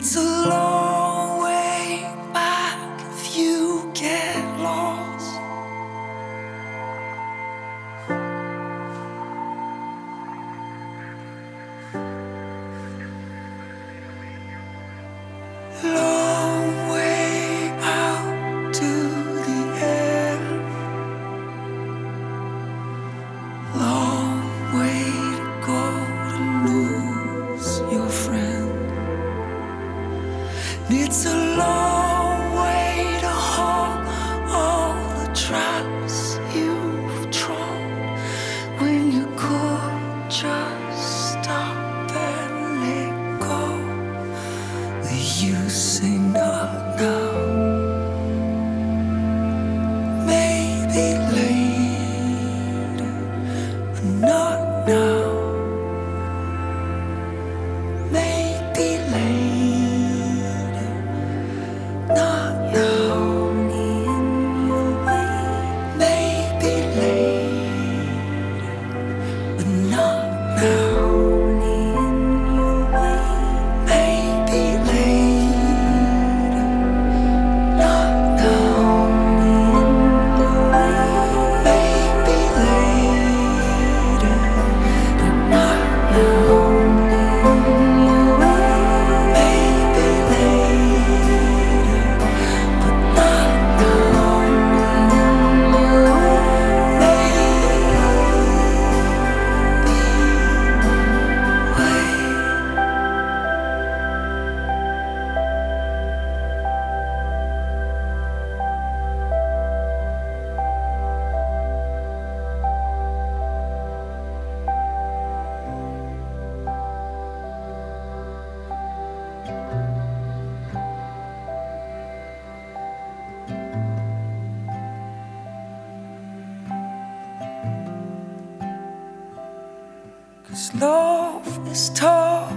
It's a long way back if you get lost. Long way out to the end. Long way to go to lose your friend. It's a long way to haul all the traps you've trod when you could just stop and let go. You say not now, maybe later, but not now. Maybe later, not now. Maybe later, but not now. Maybe later, not now. Maybe later, but not now. Maybe later, but not now. Cause love is tough.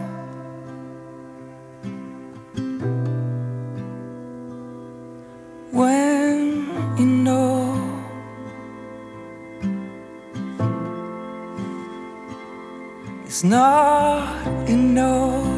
When you know it's not enough.